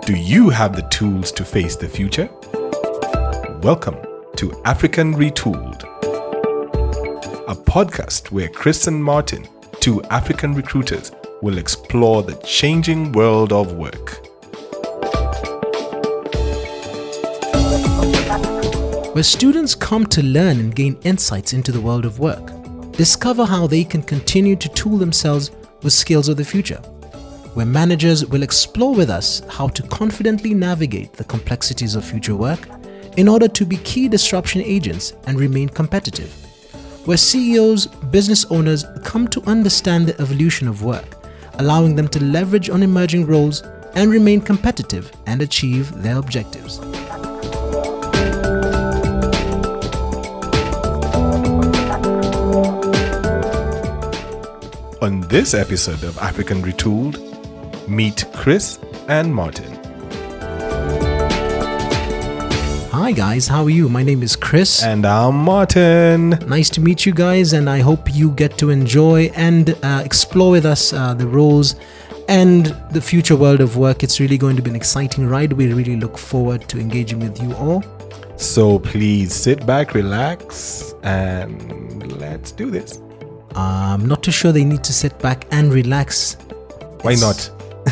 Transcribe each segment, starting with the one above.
Do you have the tools to face the future? Welcome to African Retooled, a podcast where Chris and Martin, two African recruiters, will explore the changing world of work. Where students come to learn and gain insights into the world of work, discover how they can continue to tool themselves with skills of the future. Where managers will explore with us how to confidently navigate the complexities of future work in order to be key disruption agents and remain competitive. Where CEOs, business owners come to understand the evolution of work, allowing them to leverage on emerging roles and remain competitive and achieve their objectives. On this episode of African Retooled, meet Chris and Martin. Hi guys, how are you? My name is Chris. And I'm Martin. Nice to meet you guys, and I hope you get to enjoy and explore with us the roles and the future world of work. It's really going to be an exciting ride. We really look forward to engaging with you all. So please sit back, relax, and let's do this. I'm not too sure they need to sit back and relax. Why not?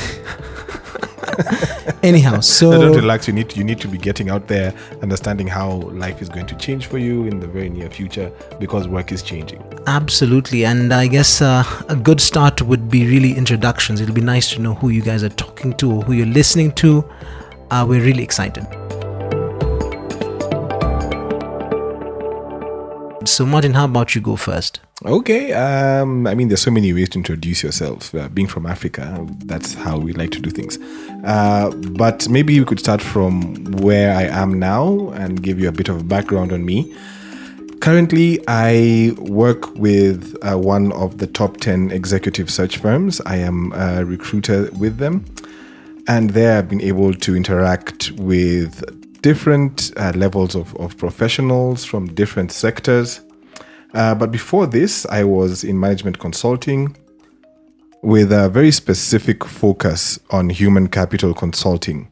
Anyhow, so no, don't relax. You need to be getting out there, understanding how life is going to change for you in the very near future, because work is changing. Absolutely, and I guess a good start would be really introductions. It'll be nice to know who you guys are talking to or who you're listening to. We're really excited. So Martin, how about you go first? Okay. There's so many ways to introduce yourself. Being from Africa, that's how we like to do things. But maybe we could start from where I am now and give you a bit of a background on me. Currently, I work with one of the top 10 executive search firms. I am a recruiter with them. And there I've been able to interact with different levels of professionals from different sectors. But before this, I was in management consulting with a very specific focus on human capital consulting.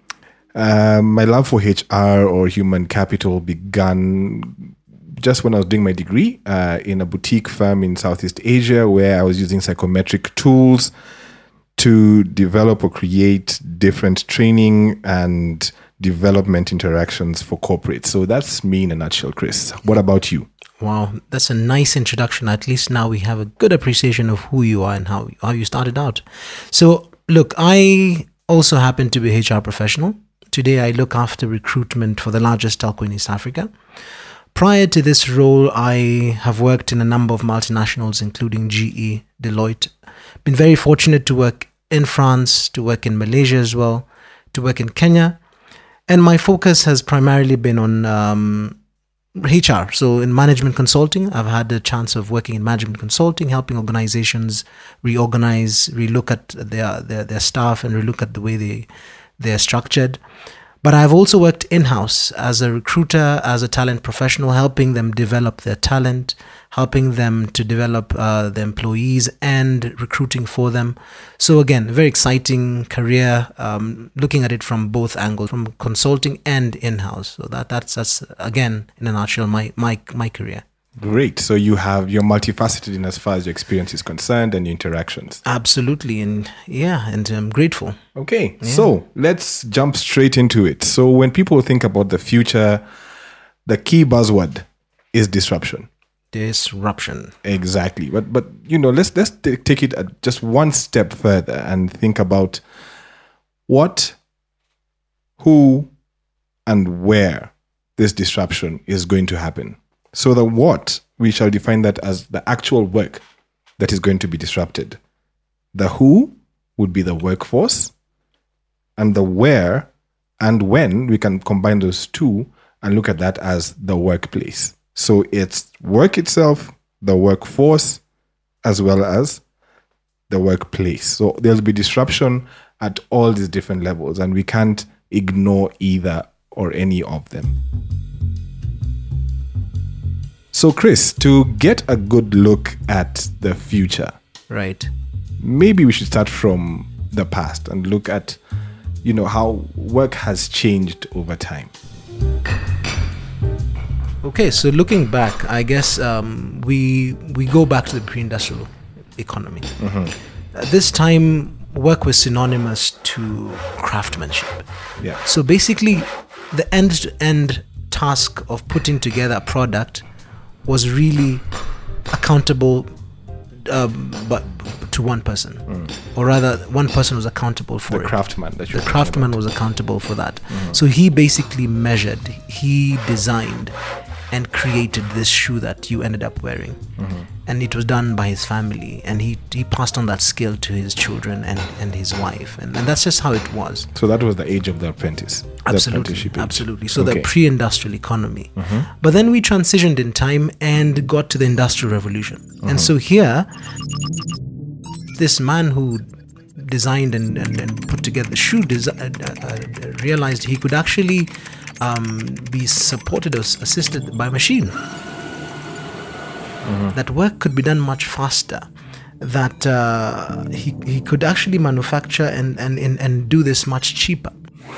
My love for HR or human capital began just when I was doing my degree in a boutique firm in Southeast Asia, where I was using psychometric tools to develop or create different training and development interactions for corporates. So that's me in a nutshell, Chris. What about you? Wow, that's a nice introduction. At least now we have a good appreciation of who you are and how you started out. So look, I also happen to be a HR professional. Today I look after recruitment for the largest telco in East Africa. Prior to this role, I have worked in a number of multinationals, including GE, Deloitte. Been very fortunate to work in France, to work in Malaysia as well, to work in Kenya. And my focus has primarily been on HR. So in management consulting, I've had the chance of working in management consulting, helping organizations reorganize, relook at their staff and relook at the way they're structured. But I've also worked in-house as a recruiter, as a talent professional, helping them develop their talent, helping them to develop the employees and recruiting for them. So again, very exciting career, looking at it from both angles, from consulting and in-house. So that's again, in a nutshell, my career. Great. So you're multifaceted in as far as your experience is concerned and your interactions. Absolutely. And I'm grateful. Okay. Yeah. So let's jump straight into it. So when people think about the future, the key buzzword is disruption. Disruption. Exactly. But let's take it just one step further and think about what, who, and where this disruption is going to happen. So the what, we shall define that as the actual work that is going to be disrupted. The who would be the workforce, and the where and when, we can combine those two and look at that as the workplace. So it's work itself, the workforce, as well as the workplace. So there'll be disruption at all these different levels, and we can't ignore either or any of them. So Chris, to get a good look at the future, right? Maybe we should start from the past and look at how work has changed over time. Okay, so looking back, I guess we go back to the pre-industrial economy. This time, work was synonymous to craftsmanship. Yeah. So basically, the end-to-end task of putting together a product was really accountable but to one person, or rather one person was accountable for The it. craftsman that The craftsman was accountable for that. So he basically measured, he designed and created this shoe that you ended up wearing. And it was done by his family, and he passed on that skill to his children and his wife, and that's just how it was. So that was the age of the apprentice. The apprenticeship age. Absolutely. So Okay. the pre-industrial economy. But then we transitioned in time and got to the Industrial Revolution. And so here, this man who designed and put together the shoe realized he could actually be supported or assisted by a machine. That work could be done much faster. That he could actually manufacture and do this much cheaper.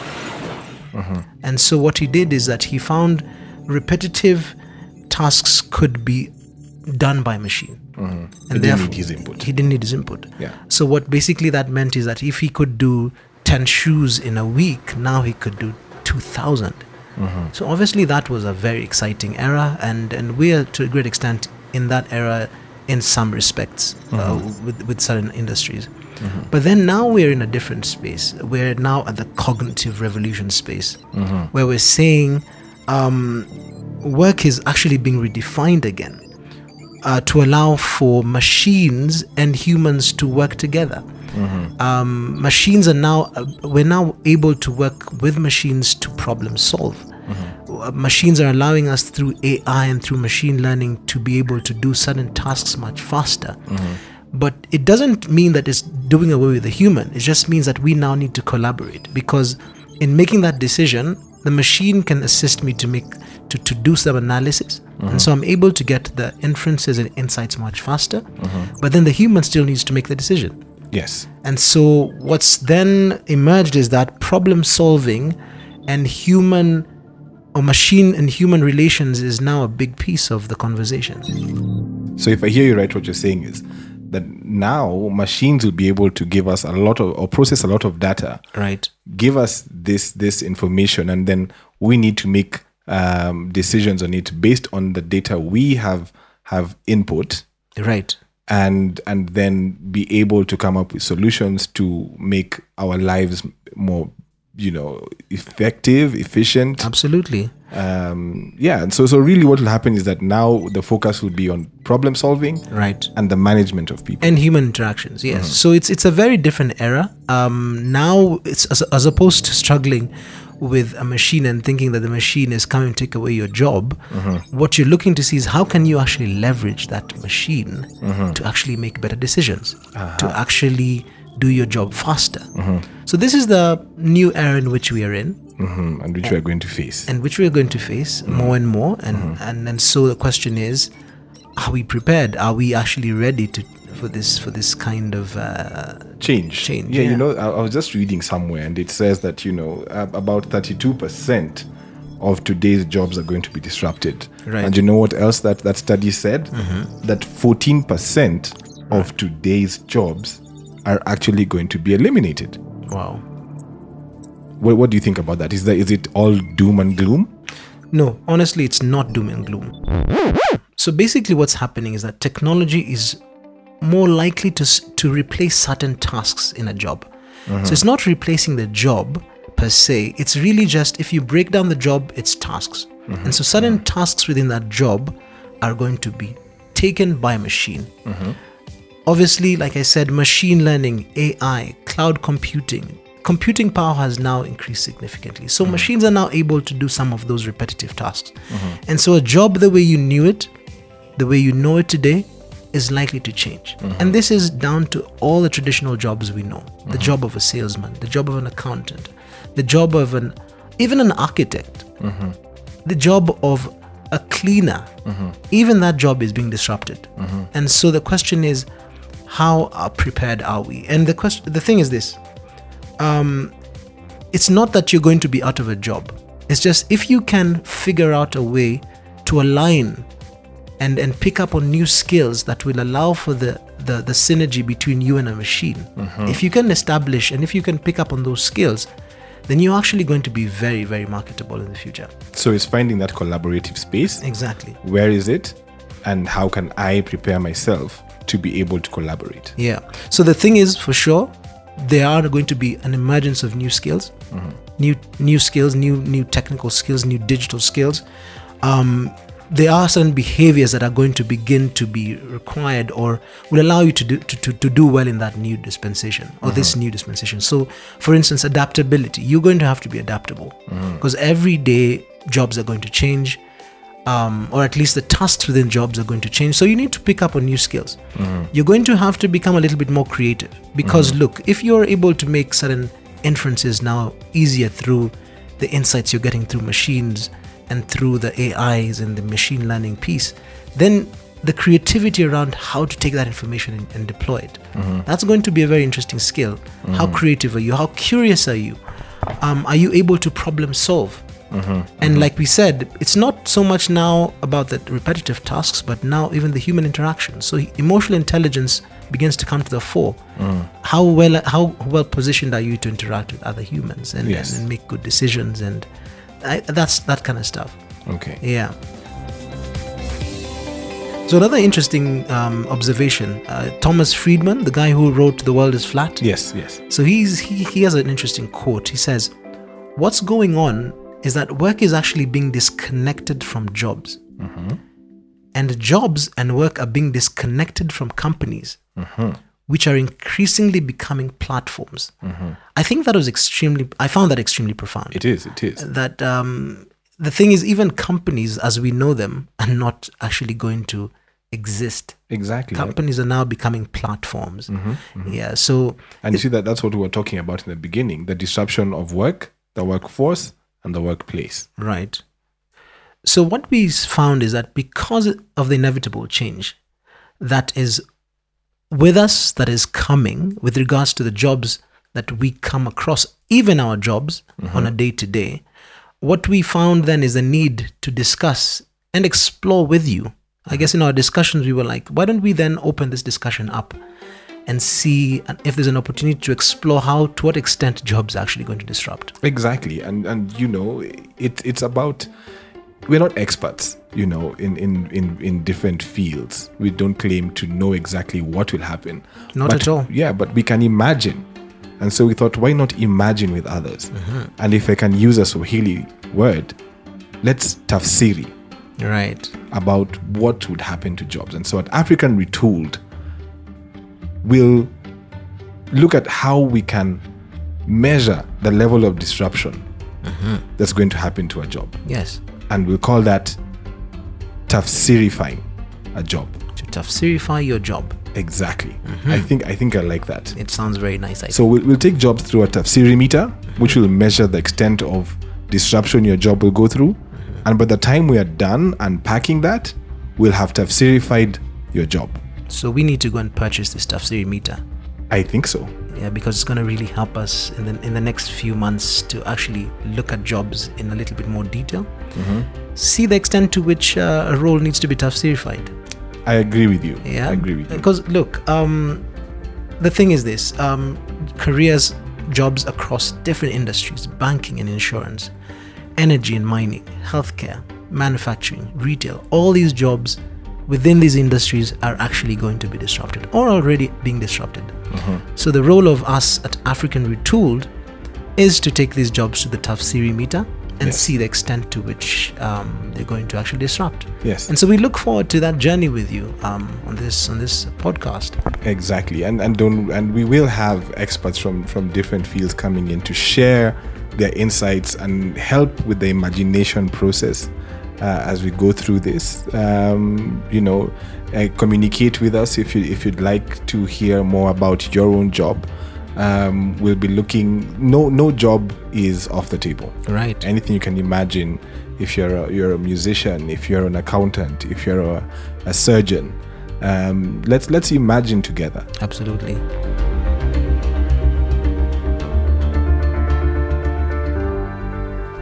And so what he did is that he found repetitive tasks could be done by machine. And He didn't need his input. He didn't need his input. Yeah. So what basically that meant is that if he could do 10 shoes in a week, now he could do 2,000. So obviously that was a very exciting era, and we are to a great extent in that era in some respects with certain industries. But then now we're in a different space. We're now at the cognitive revolution space, where we're saying work is actually being redefined again to allow for machines and humans to work together. Machines are now, we're now able to work with machines to problem solve. Machines are allowing us through AI and through machine learning to be able to do certain tasks much faster. But it doesn't mean that it's doing away with the human. It just means that we now need to collaborate, because in making that decision, the machine can assist me to do some analysis. And so I'm able to get the inferences and insights much faster. But then the human still needs to make the decision. Yes. And so what's then emerged is that problem solving and human or machine and human relations is now a big piece of the conversation. So if I hear you right, what you're saying is that now machines will be able to give us a lot of, or process a lot of data, Right. give us this information, and then we need to make decisions on it based on the data we have input, Right. and then be able to come up with solutions to make our lives more, effective, efficient. Absolutely. And so really what will happen is that now the focus will be on problem solving, Right. and the management of people. And human interactions, yes. So it's a very different era. Now it's as opposed to struggling with a machine and thinking that the machine is coming to take away your job. What you're looking to see is how can you actually leverage that machine to actually make better decisions, to actually do your job faster. So this is the new era in which we are in, And which we are going to face. and which we are going to face more and more. And so the question is, are we prepared? Are we actually ready for this kind of Change. Change, Yeah, yeah. I was just reading somewhere, and it says that, about 32% of today's jobs are going to be disrupted. Right. And you know what else that study said? That 14% of today's jobs are actually going to be eliminated. wow. What do you think about that? Is it all doom and gloom? No, honestly, it's not doom and gloom. So basically what's happening is that technology is more likely to replace certain tasks in a job. So it's not replacing the job per se. It's really just, if you break down the job, it's tasks. And so certain tasks within that job are going to be taken by a machine. Obviously, like I said, machine learning, AI, cloud computing power has now increased significantly. So machines are now able to do some of those repetitive tasks. And so a job, the way you knew it, the way you know it today, is likely to change. And this is down to all the traditional jobs we know. The job of a salesman, the job of an accountant, the job of even an architect, the job of a cleaner. Even that job is being disrupted. And so the question is, how prepared are we? And the thing is this, it's not that you're going to be out of a job. It's just if you can figure out a way to align and pick up on new skills that will allow for the synergy between you and a machine. If you can establish and if you can pick up on those skills, then you're actually going to be very, very marketable in the future. So it's finding that collaborative space. Exactly. Where is it? And how can I prepare myself to be able to collaborate? Yeah. So the thing is, for sure, there are going to be an emergence of new skills, new skills, new technical skills, new digital skills. There are certain behaviors that are going to begin to be required or will allow you to do well in that new dispensation or this new dispensation. So, for instance, adaptability. You're going to have to be adaptable because every day jobs are going to change, or at least the tasks within jobs are going to change. So you need to pick up on new skills. You're going to have to become a little bit more creative because look, if you're able to make certain inferences now easier through the insights you're getting through machines and through the AIs and the machine learning piece, then the creativity around how to take that information and deploy it. That's going to be a very interesting skill. How creative are you? How curious are you? Are you able to problem solve? And like we said, it's not so much now about the repetitive tasks, but now even the human interaction. So emotional intelligence begins to come to the fore. How well positioned are you to interact with other humans and make good decisions, and that's that kind of stuff. Okay. Yeah. So another interesting observation, Thomas Friedman, the guy who wrote "The World Is Flat." Yes. So he has an interesting quote. He says, "What's going on is that work is actually being disconnected from jobs, and jobs and work are being disconnected from companies, which are increasingly becoming platforms." I think that was I found that extremely profound. It is. That the thing is, even companies as we know them are not actually going to exist. Exactly. Companies are now becoming platforms. Yeah. So, and you see that's what we were talking about in the beginning: the disruption of work, the workforce, and the workplace. Right. So what we found is that because of the inevitable change that is with us, that is coming with regards to the jobs that we come across, even our jobs on a day-to-day, what we found then is a need to discuss and explore with you. I guess in our discussions, we were like, why don't we then open this discussion up and see if there's an opportunity to explore to what extent jobs are actually going to disrupt. Exactly. And you know, it's about, we're not experts, you know, in different fields. We don't claim to know exactly what will happen. Not at all. Yeah, but we can imagine. And so we thought, why not imagine with others? And if I can use a Swahili word, let's tafsiri. Right. About what would happen to jobs. And so at African Retooled, we'll look at how we can measure the level of disruption that's going to happen to a job. Yes. And we'll call that tafsirifying a job. To tafsirify your job. Exactly. I think I like that. It sounds very nice. So we'll take jobs through a tafsiri meter, which will measure the extent of disruption your job will go through. And by the time we are done unpacking that, we'll have tafsirified your job. So we need to go and purchase this tafsiri meter. I think so. Yeah, because it's going to really help us in the next few months to actually look at jobs in a little bit more detail. See the extent to which a role needs to be tafsirified. I agree with you. Yeah, I agree with you. Because look, the thing is this: careers, jobs across different industries, banking and insurance, energy and mining, healthcare, manufacturing, retail, all these jobs within these industries are actually going to be disrupted or already being disrupted. So the role of us at African Retooled is to take these jobs to the tafsiri meter and see the extent to which they're going to actually disrupt. Yes. And so we look forward to that journey with you on this podcast. Exactly. And we will have experts from different fields coming in to share their insights and help with the imagination process as we go through this. Communicate with us if you'd like to hear more about your own job. We'll be looking. No job is off the table. Right. Anything you can imagine. If you're a musician, if you're an accountant, if you're a surgeon, let's imagine together.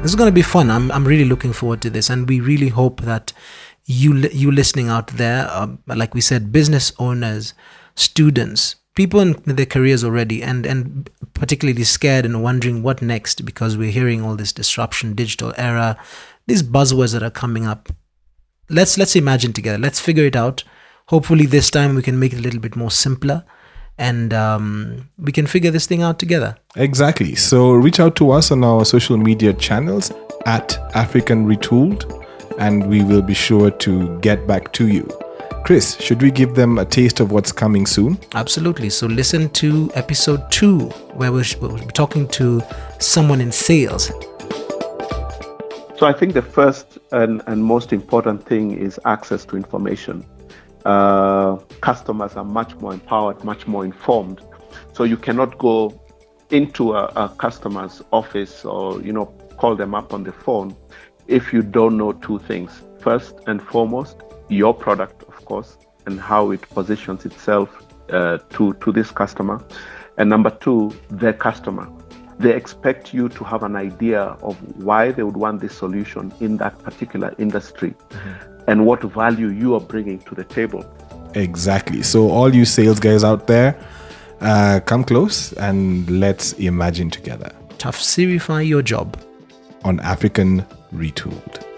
This is going to be fun. I'm really looking forward to this, and we really hope that you listening out there, like we said, business owners, students, people in their careers already, and particularly scared and wondering what next, because we're hearing all this disruption, digital era, these buzzwords that are coming up. Let's imagine together. Let's figure it out. Hopefully this time we can make it a little bit more simpler, and we can figure this thing out together. Exactly. So reach out to us on our social media channels at African Retooled, and we will be sure to get back to you. Chris, should we give them a taste of what's coming soon? Absolutely. So listen to episode 2, where we'll be talking to someone in sales. So I think the first and most important thing is access to information. Customers are much more empowered, much more informed. So you cannot go into a customer's office or, call them up on the phone if you don't know two things. First and foremost, your product, of course, and how it positions itself to this customer. And number 2, their customer. They expect you to have an idea of why they would want this solution in that particular industry, and what value you are bringing to the table. Exactly. So all you sales guys out there, come close and let's imagine together. Tafsirify your job On African Retooled.